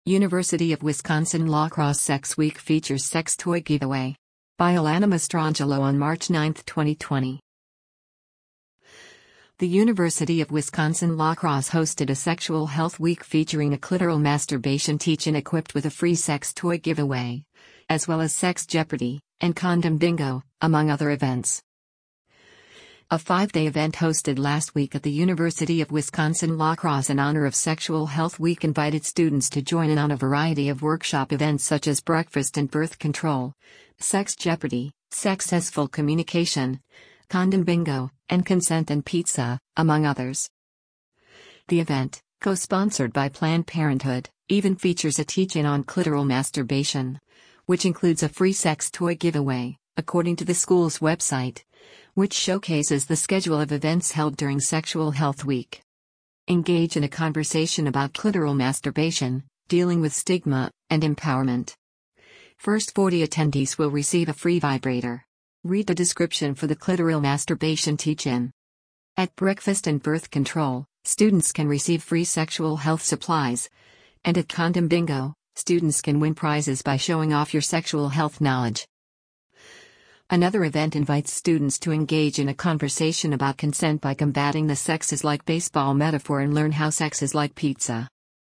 University of Wisconsin La Crosse Sex Week features sex toy giveaway. By Alana Mastrangelo on March 9, 2020. The University of Wisconsin La Crosse hosted a Sexual Health Week featuring a clitoral masturbation teach-in equipped with a free sex toy giveaway, as well as Sex Jeopardy and Condom Bingo, among other events. A 5-day event hosted last week at the University of Wisconsin La Crosse in honor of Sexual Health Week invited students to join in on a variety of workshop events such as breakfast and birth control, Sex Jeopardy, successful communication, Condom Bingo, and Consent and Pizza, among others. The event, co-sponsored by Planned Parenthood, even features a teach-in on clitoral masturbation, which includes a free sex toy giveaway, according to the school's website, which showcases the schedule of events held during Sexual Health Week. Engage in a conversation about clitoral masturbation, dealing with stigma, and empowerment. First 40 attendees will receive a free vibrator. Read the description for the clitoral masturbation teach-in. At breakfast and birth control, students can receive free sexual health supplies. And at Condom Bingo, students can win prizes by showing off your sexual health knowledge. Another event invites students to engage in a conversation about consent by combating the sex is like baseball metaphor and learn how sex is like pizza.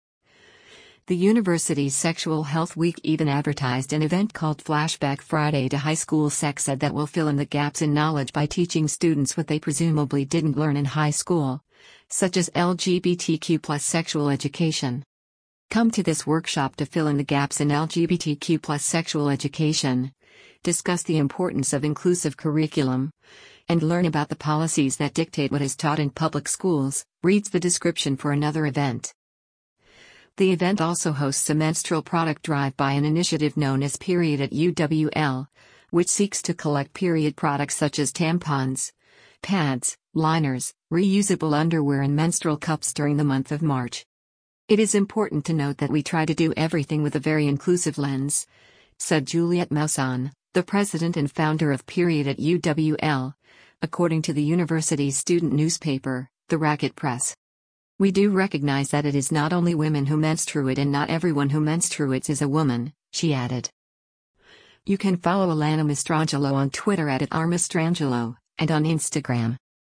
The university's Sexual Health Week even advertised an event called Flashback Friday to High School Sex Ed that will fill in the gaps in knowledge by teaching students what they presumably didn't learn in high school, such as LGBTQ+ sexual education. Come to this workshop to fill in the gaps in LGBTQ+ sexual education, discuss the importance of inclusive curriculum, and learn about the policies that dictate what is taught in public schools, reads the description for another event. The event also hosts a menstrual product drive by an initiative known as Period at UWL, which seeks to collect period products such as tampons, pads, liners, reusable underwear and menstrual cups during the month of March. It is important to note that we try to do everything with a very inclusive lens, said Juliette Maussan, the president and founder of Period at UWL, according to the university's student newspaper, The Racket Press. We do recognize that it is not only women who menstruate and not everyone who menstruates is a woman, she added. You can follow Alana Mastrangelo on Twitter @RMastrangelo, and on Instagram.